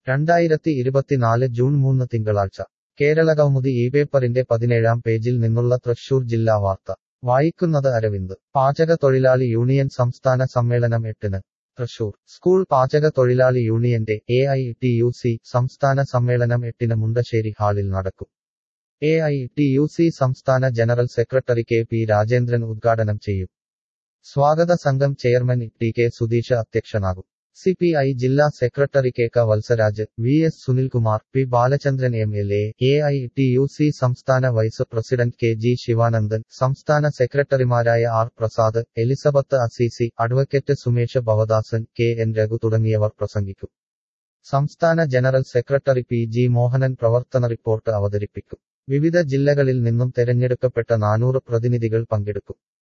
2024 June 3 തിങ്കളാഴ്ച കേരളകൗമുദി പേപ്പറിന്റെ 17-ാം പേജിൽ നിന്നുള്ള തൃശൂർ ജില്ലാ വാർത്ത വായിക്കുന്നത് അരവിന്ദ്. പാചക തൊഴിലാളി യൂണിയൻ സംസ്ഥാന സമ്മേളനം 8-ന് തൃശൂർ. സ്കൂൾ പാചക തൊഴിലാളി യൂണിയന്റെ AITUC സംസ്ഥാന സമ്മേളനം 8-ന് മുണ്ടശ്ശേരി ഹാളിൽ നടക്കും. AITUC സംസ്ഥാന ജനറൽ സെക്രട്ടറി KP രാജേന്ദ്രൻ ഉദ്ഘാടനം ചെയ്യും. സ്വാഗത സംഘം ചെയർമാൻ TK സുധീഷ് അധ്യക്ഷനാകും. CPI ജില്ലാ secretary KK Valsaraj, VS Sunilkumar, P Balachandran MLA, AITUC സംസ്ഥാന വൈസ് പ്രസിഡന്റ് KG ശിവാനന്ദൻ, സംസ്ഥാന സെക്രട്ടറിമാരായ R Prasad, Elizabeth Azeezi, advocate Sumesh Bhavadasan, KN Raghu തുടങ്ങിയവർ പ്രസംഗിക്കും. സംസ്ഥാന ജനറൽ സെക്രട്ടറി PG മോഹനൻ പ്രവർത്തന റിപ്പോർട്ട് അവതരിപ്പിക്കും. വിവിധ ജില്ലകളിൽ നിന്നും തെരഞ്ഞെടുക്കപ്പെട്ട 400 പ്രതിനിധികൾ പങ്കെടുക്കും.